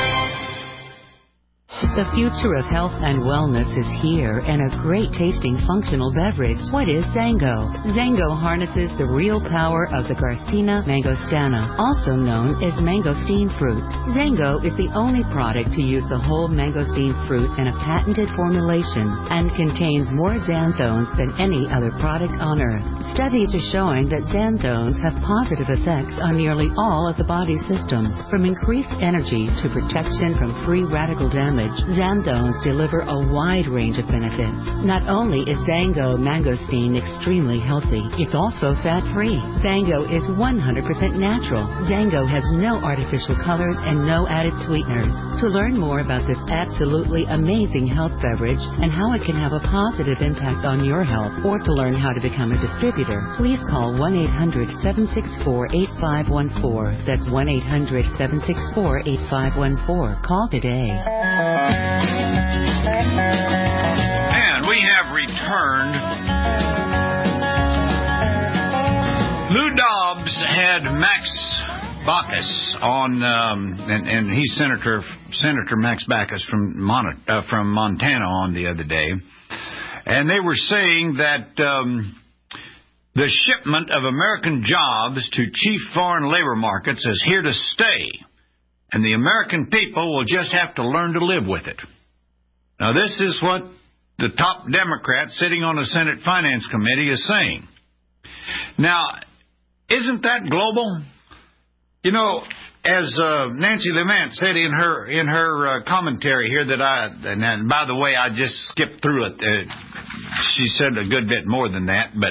The future of health and wellness is here, and a great-tasting functional beverage. What is Zango? Zango harnesses the real power of the Garcinia mangostana, also known as mangosteen fruit. Zango is the only product to use the whole mangosteen fruit in a patented formulation and contains more xanthones than any other product on earth. Studies are showing that xanthones have positive effects on nearly all of the body's systems, from increased energy to protection from free radical damage. Xanthones deliver a wide range of benefits. Not only is Zango mangosteen extremely healthy, it's also fat-free. Zango is 100% natural. Zango has no artificial colors and no added sweeteners. To learn more about this absolutely amazing health beverage and how it can have a positive impact on your health, or to learn how to become a distributor, please call 1-800-764-8514. That's 1-800-764-8514. Call today. And we have returned. Lou Dobbs had Max Baucus on, and he's Senator Max Baucus from Montana on the other day. And they were saying that the shipment of American jobs to chief foreign labor markets is here to stay. And the American people will just have to learn to live with it. Now, this is what the top Democrat sitting on the Senate Finance Committee is saying. Now, isn't that global? You know, as Nancy Lemant said in her commentary here and by the way, I just skipped through it. She said a good bit more than that, but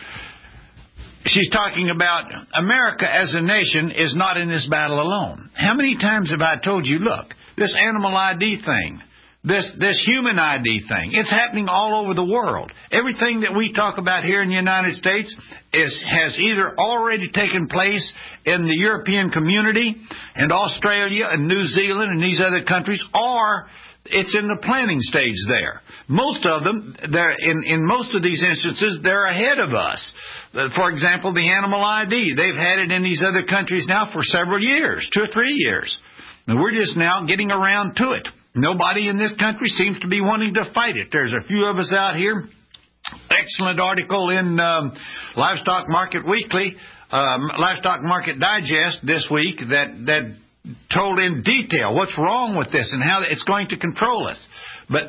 she's talking about America as a nation is not in this battle alone. How many times have I told you, look, this animal ID thing, this human ID thing, it's happening all over the world. Everything that we talk about here in the United States has either already taken place in the European community and Australia and New Zealand and these other countries, or it's in the planning stage there. Most of them, in most of these instances, they're ahead of us. For example, the animal ID. They've had it in these other countries now for several years, 2 or 3 years. And we're just now getting around to it. Nobody in this country seems to be wanting to fight it. There's a few of us out here. Excellent article in Livestock Market Weekly, Livestock Market Digest this week that told in detail what's wrong with this and how it's going to control us. But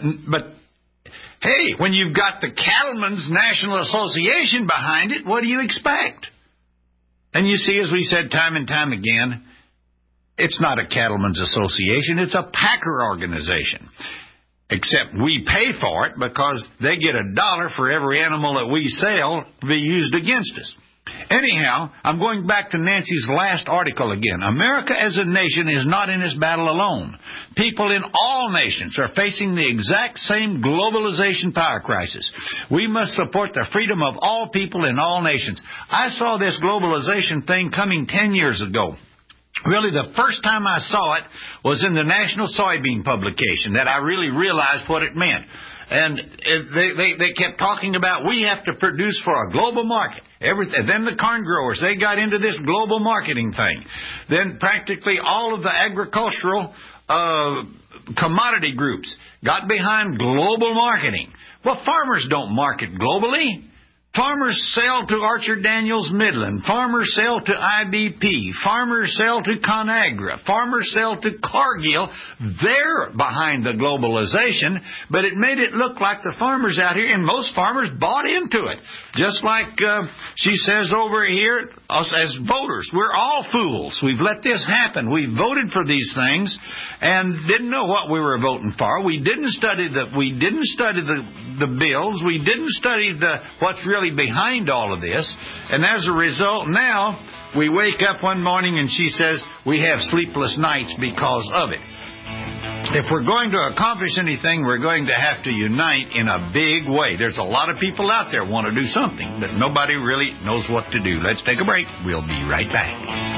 hey, when you've got the Cattlemen's National Association behind it, what do you expect? And you see, as we said time and time again, it's not a Cattlemen's Association, it's a packer organization. Except we pay for it because they get $1 for every animal that we sell to be used against us. Anyhow, I'm going back to Nancy's last article again. America as a nation is not in this battle alone. People in all nations are facing the exact same globalization power crisis. We must support the freedom of all people in all nations. I saw this globalization thing coming 10 years ago. Really, the first time I saw it was in the National Soybean publication that I really realized what it meant. And they kept talking about we have to produce for a global market. Then the corn growers, they got into this global marketing thing. Then practically all of the agricultural commodity groups got behind global marketing. Well, farmers don't market globally. Farmers sell to Archer Daniels Midland. Farmers sell to IBP. Farmers sell to ConAgra. Farmers sell to Cargill. They're behind the globalization, but it made it look like the farmers out here, and most farmers bought into it. Just like she says over here, us as voters, we're all fools. We've let this happen. We voted for these things and didn't know what we were voting for. We didn't study the bills. We didn't study what's really behind all of this, and as a result now we wake up one morning and she says we have sleepless nights because of it. If we're going to accomplish anything, we're going to have to unite in a big way. There's a lot of people out there want to do something, but nobody really knows what to do. Let's take a break. We'll be right back.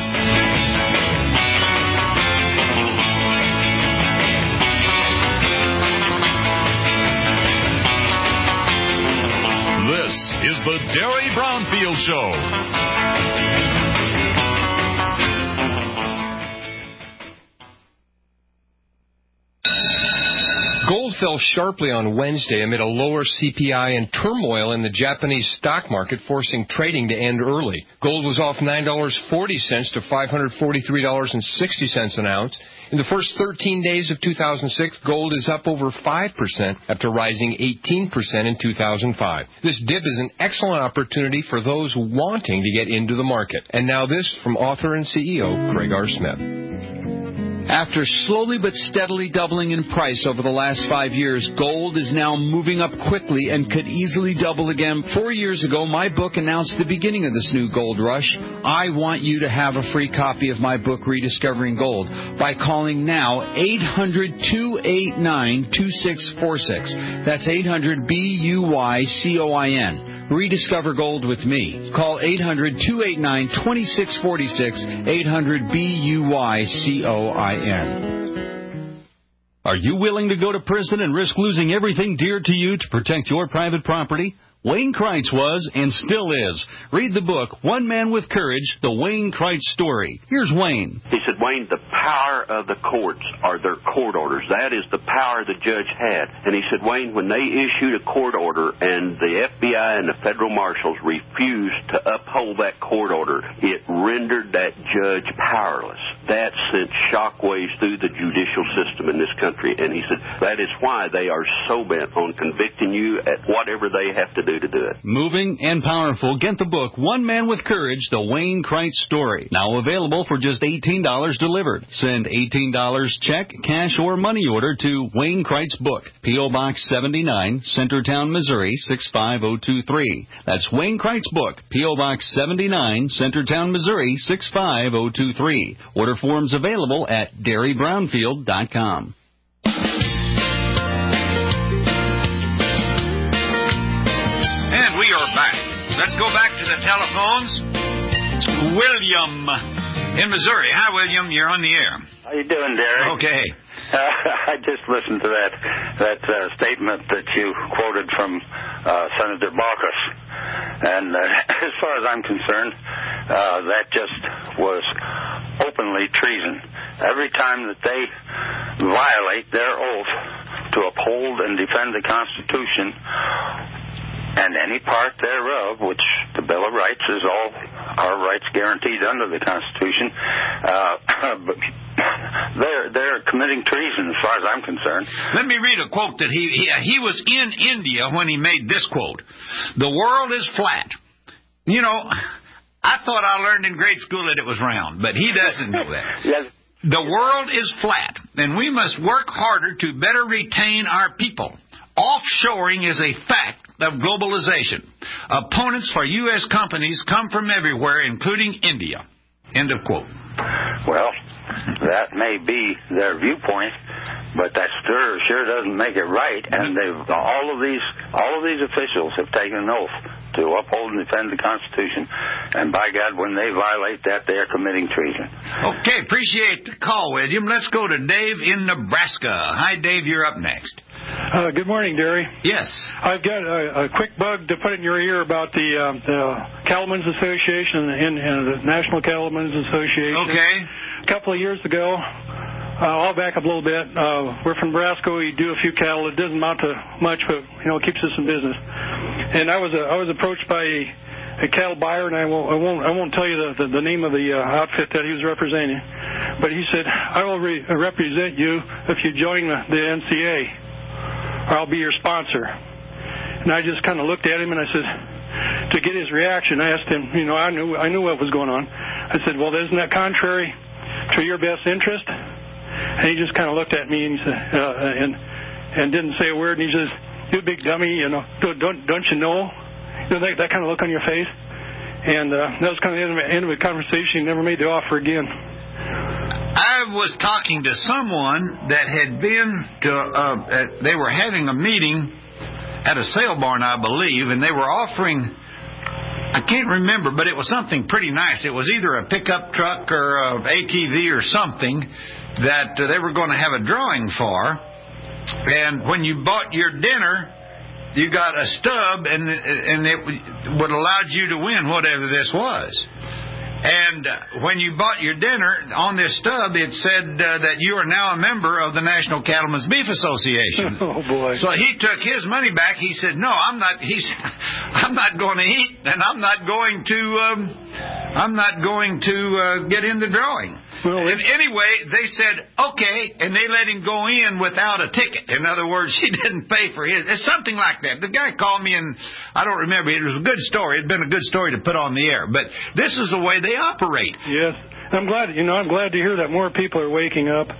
This is the Derry Brownfield Show. Gold fell sharply on Wednesday amid a lower CPI and turmoil in the Japanese stock market, forcing trading to end early. Gold was off $9.40 to $543.60 an ounce. In the first 13 days of 2006, gold is up over 5% after rising 18% in 2005. This dip is an excellent opportunity for those wanting to get into the market. And now this from author and CEO Craig R. Smith. After slowly but steadily doubling in price over the last 5 years, gold is now moving up quickly and could easily double again. 4 years ago, my book announced the beginning of this new gold rush. I want you to have a free copy of my book, Rediscovering Gold, by calling now 800-289-2646. That's 800-BUYCOIN. Rediscover Gold with me. Call 800-289-2646, 800-BUYCOIN. Are you willing to go to prison and risk losing everything dear to you to protect your private property? Wayne Kreitz was and still is. Read the book, One Man with Courage, The Wayne Kreitz Story. Here's Wayne. He said, Wayne, the power of the courts are their court orders. That is the power the judge had. And he said, Wayne, when they issued a court order and the FBI and the federal marshals refused to uphold that court order, it rendered that judge powerless. That sent shockwaves through the judicial system in this country. And he said, that is why they are so bent on convicting you at whatever they have to do to do it. Moving and powerful. Get the book, One Man with Courage, The Wayne Kreitz Story. Now available for just $18 delivered. Send $18 check, cash, or money order to Wayne Kreitz Book, P.O. Box 79, Centertown, Missouri, 65023. That's Wayne Kreitz Book, P.O. Box 79, Centertown, Missouri, 65023. Order forms available at DerryBrownfield.com. We are back. Let's go back to the telephones. William in Missouri. Hi, William. You're on the air. How you doing, Derek? Okay. I just listened to that statement that you quoted from Senator Baucus. And as far as I'm concerned, that just was openly treason. Every time that they violate their oath to uphold and defend the Constitution and any part thereof, which the Bill of Rights is all our rights guaranteed under the Constitution, they're committing treason as far as I'm concerned. Let me read a quote that he was in India when he made this quote. The world is flat. You know, I thought I learned in grade school that it was round, but he doesn't know that. Yes. The world is flat, and we must work harder to better retain our people. Offshoring is a fact of globalization. Opponents for U.S. companies come from everywhere, including India. End of quote. Well, that may be their viewpoint, but that sure doesn't make it right. And all of these officials have taken an oath to uphold and defend the Constitution. And by God, when they violate that, they are committing treason. Okay, appreciate the call, William. Let's go to Dave in Nebraska. Hi, Dave. You're up next. Good morning, Derry. Yes. I've got a quick bug to put in your ear about the Cattlemen's Association and the National Cattlemen's Association. Okay. A couple of years ago, I'll back up a little bit. We're from Nebraska. We do a few cattle. It doesn't amount to much, but it keeps us in business. And I was approached by a cattle buyer, and I won't tell you the name of the outfit that he was representing, but he said, I will represent you if you join the NCA, or I'll be your sponsor. And I just kind of looked at him, and I said, to get his reaction, I asked him, I knew what was going on. I said, well, isn't that contrary to your best interest? And he just kind of looked at me and he said, and didn't say a word. And he says, "You big dummy, don't you know?" That kind of look on your face. And that was kind of the end of the conversation. He never made the offer again. I was talking to someone that had been to. They were having a meeting at a sale barn, I believe, and they were offering. I can't remember, but it was something pretty nice. It was either a pickup truck or an ATV or something that they were going to have a drawing for. And when you bought your dinner, you got a stub, and it would allow you to win whatever this was. And when you bought your dinner, on this stub, it said that you are now a member of the National Cattlemen's Beef Association. Oh, boy. So he took his money back. He said, no, I'm not going to eat, and I'm not going to get in the drawing. Well, and anyway, they said, okay, and they let him go in without a ticket. In other words, he didn't pay for his. It's something like that. The guy called me, and I don't remember. It was a good story. It had been a good story to put on the air. But this is the way they operate. Yes. I'm glad to hear that more people are waking up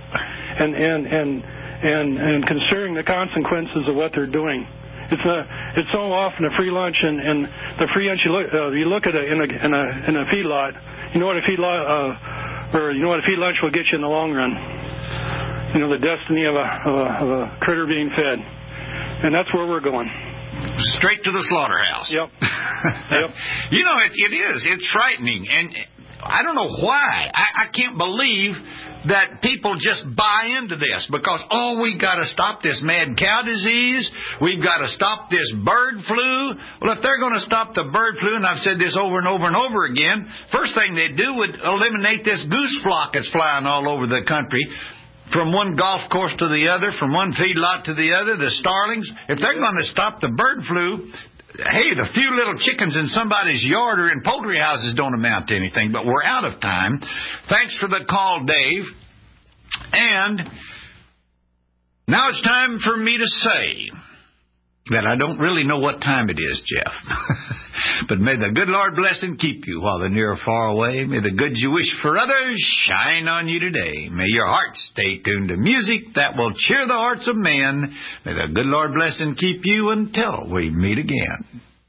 and considering the consequences of what they're doing. It's so often a free lunch, and the free lunch you look at it in a feedlot. You know what a feedlot what a feed lunch will get you in the long run. The destiny of a critter being fed, and that's where we're going. Straight to the slaughterhouse. Yep. Yep. It is. It's frightening, and I don't know why. I can't believe that people just buy into this because, we got to stop this mad cow disease. We've got to stop this bird flu. Well, if they're going to stop the bird flu, and I've said this over and over and over again, first thing they'd do would eliminate this goose flock that's flying all over the country. From one golf course to the other, from one feedlot to the other, the starlings. If they're going to stop the bird flu, hey, the few little chickens in somebody's yard or in poultry houses don't amount to anything. But we're out of time. Thanks for the call, Dave. And now it's time for me to say that I don't really know what time it is, Jeff. But may the good Lord bless and keep you while the near are far away. May the goods you wish for others shine on you today. May your heart stay tuned to music that will cheer the hearts of men. May the good Lord bless and keep you until we meet again.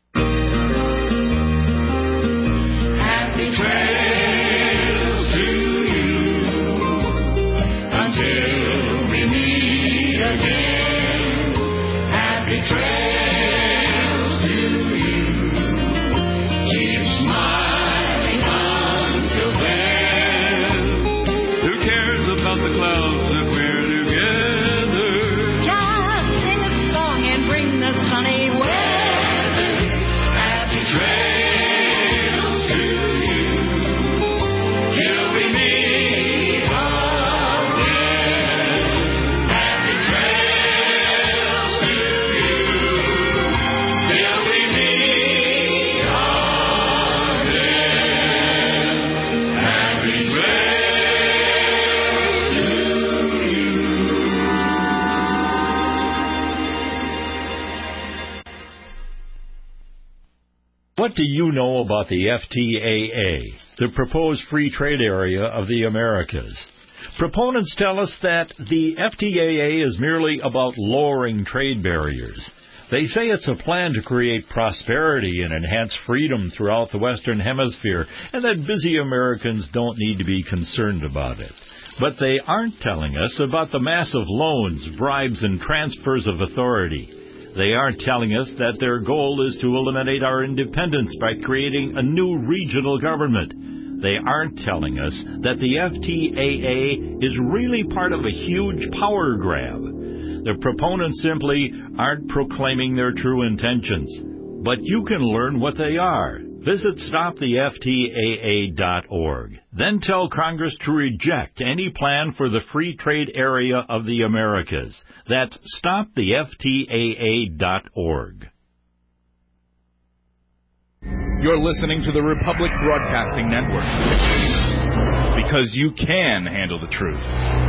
Happy trails to you until we meet again. Happy trails. The clouds that we're together. Just sing a song and bring the sunny weather. Happy trails to you till we meet again. Happy trails to you till we meet again. Happy trails. What do you know about the FTAA, the proposed free trade area of the Americas? Proponents tell us that the FTAA is merely about lowering trade barriers. They say it's a plan to create prosperity and enhance freedom throughout the Western Hemisphere, and that busy Americans don't need to be concerned about it. But they aren't telling us about the massive loans, bribes, and transfers of authority. They aren't telling us that their goal is to eliminate our independence by creating a new regional government. They aren't telling us that the FTAA is really part of a huge power grab. The proponents simply aren't proclaiming their true intentions. But you can learn what they are. Visit stoptheftaa.org. Then tell Congress to reject any plan for the free trade area of the Americas. That's stoptheftaa.org. You're listening to the Republic Broadcasting Network. Because you can handle the truth.